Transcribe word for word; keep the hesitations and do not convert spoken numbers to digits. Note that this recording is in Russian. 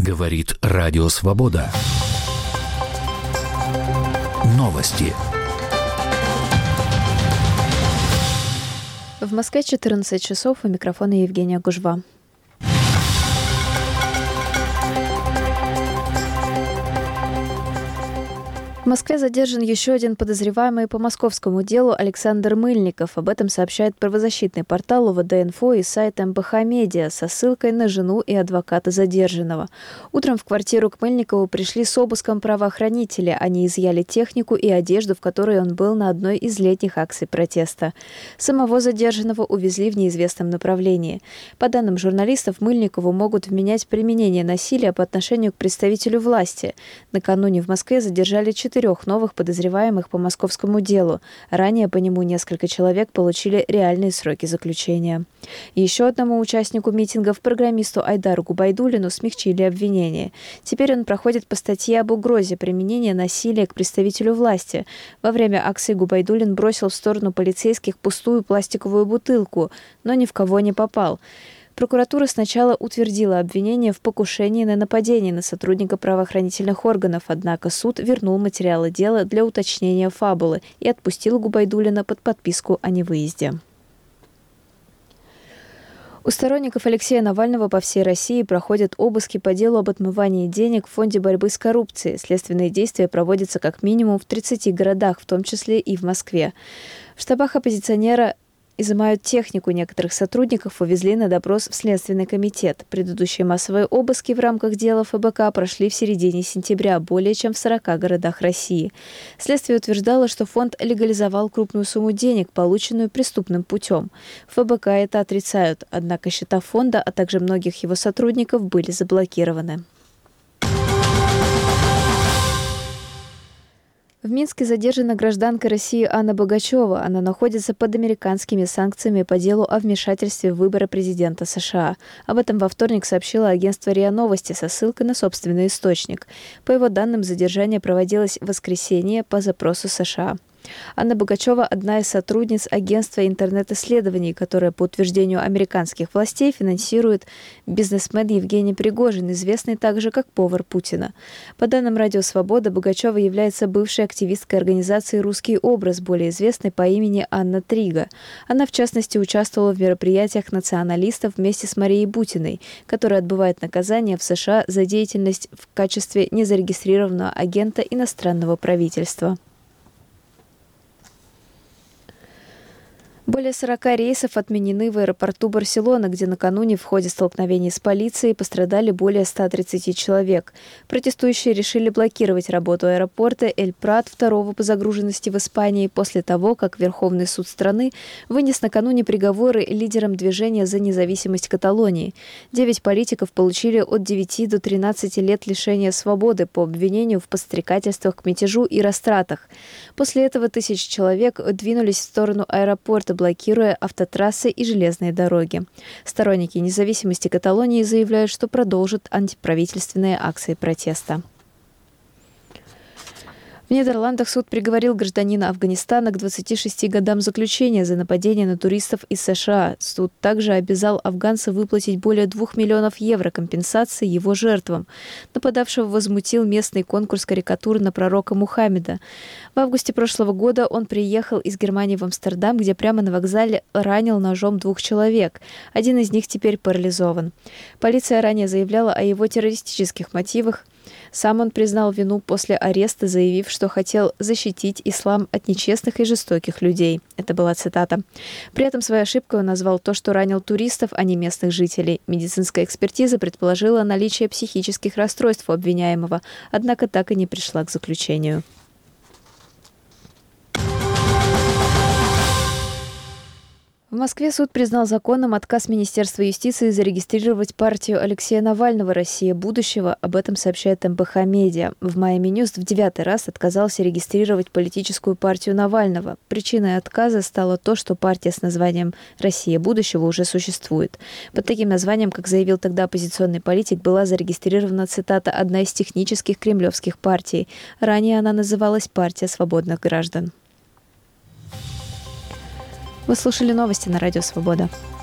Говорит Радио Свобода. Новости. В Москве четырнадцать часов, у микрофона Евгения Гужва. В Москве задержан еще один подозреваемый по московскому делу Александр Мыльников. Об этом сообщает правозащитный портал УВД-Инфо и сайт эм бэ ха Медиа со ссылкой на жену и адвоката задержанного. Утром в квартиру к Мыльникову пришли с обыском правоохранители. Они изъяли технику и одежду, в которой он был на одной из летних акций протеста. Самого задержанного увезли в неизвестном направлении. По данным журналистов, Мыльникову могут вменять применение насилия по отношению к представителю власти. Накануне в Москве задержали четыре четырех новых подозреваемых по московскому делу. Ранее по нему несколько человек получили реальные сроки заключения. Еще одному участнику митингов, программисту Айдару Губайдуллину, смягчили обвинение. Теперь он проходит по статье об угрозе применения насилия к представителю власти. Во время акции Губайдуллин бросил в сторону полицейских пустую пластиковую бутылку, но ни в кого не попал. Прокуратура сначала утвердила обвинение в покушении на нападение на сотрудника правоохранительных органов, однако суд вернул материалы дела для уточнения фабулы и отпустил Губайдуллина под подписку о невыезде. У сторонников Алексея Навального по всей России проходят обыски по делу об отмывании денег в Фонде борьбы с коррупцией. Следственные действия проводятся как минимум в тридцати городах, в том числе и в Москве. В штабах оппозиционера изымают технику, некоторых сотрудников увезли на допрос в Следственный комитет. Предыдущие массовые обыски в рамках дела эф бэ ка прошли в середине сентября более чем в сорока городах России. Следствие утверждало, что фонд легализовал крупную сумму денег, полученную преступным путем. эф бэ ка это отрицают, однако счета фонда, а также многих его сотрудников были заблокированы. В Минске задержана гражданка России Анна Богачева. Она находится под американскими санкциями по делу о вмешательстве в выборы президента США. Об этом во вторник сообщило агентство РИА Новости со ссылкой на собственный источник. По его данным, задержание проводилось в воскресенье по запросу США. Анна Богачева – одна из сотрудниц агентства интернет-исследований, которое, по утверждению американских властей, финансирует бизнесмен Евгений Пригожин, известный также как повар Путина. По данным Радио Свобода, Богачева является бывшей активисткой организации «Русский образ», более известной по имени Анна Трига. Она, в частности, участвовала в мероприятиях националистов вместе с Марией Бутиной, которая отбывает наказание в США за деятельность в качестве незарегистрированного агента иностранного правительства. Более сорока рейсов отменены в аэропорту Барселона, где накануне в ходе столкновений с полицией пострадали более ста тридцати человек. Протестующие решили блокировать работу аэропорта Эль-Прат, второго по загруженности в Испании, после того, как Верховный суд страны вынес накануне приговоры лидерам движения за независимость Каталонии. Девять политиков получили от девяти до тринадцати лет лишения свободы по обвинению в подстрекательствах к мятежу и растратах. После этого тысячи человек двинулись в сторону аэропорта, блокируя автотрассы и железные дороги. Сторонники независимости Каталонии заявляют, что продолжат антиправительственные акции протеста. В Нидерландах суд приговорил гражданина Афганистана к двадцати шести годам заключения за нападение на туристов из США. Суд также обязал афганца выплатить более двух миллионов евро компенсации его жертвам. Нападавшего возмутил местный конкурс карикатур на пророка Мухаммеда. В августе прошлого года он приехал из Германии в Амстердам, где прямо на вокзале ранил ножом двух человек. Один из них теперь парализован. Полиция ранее заявляла о его террористических мотивах. Сам он признал вину после ареста, заявив, что хотел защитить ислам от нечестных и жестоких людей. Это была цитата. При этом своей ошибкой он назвал то, что ранил туристов, а не местных жителей. Медицинская экспертиза предположила наличие психических расстройств у обвиняемого, однако так и не пришла к заключению. В Москве суд признал законным отказ Министерства юстиции зарегистрировать партию Алексея Навального «Россия будущего». Об этом сообщает эм бэ ха Медиа. В Майами Ньюс в девятый раз отказался регистрировать политическую партию Навального. Причиной отказа стало то, что партия с названием «Россия будущего» уже существует. Под таким названием, как заявил тогда оппозиционный политик, была зарегистрирована, цитата, «одна из технических кремлевских партий». Ранее она называлась «Партия свободных граждан». Вы слушали новости на Радио Свобода.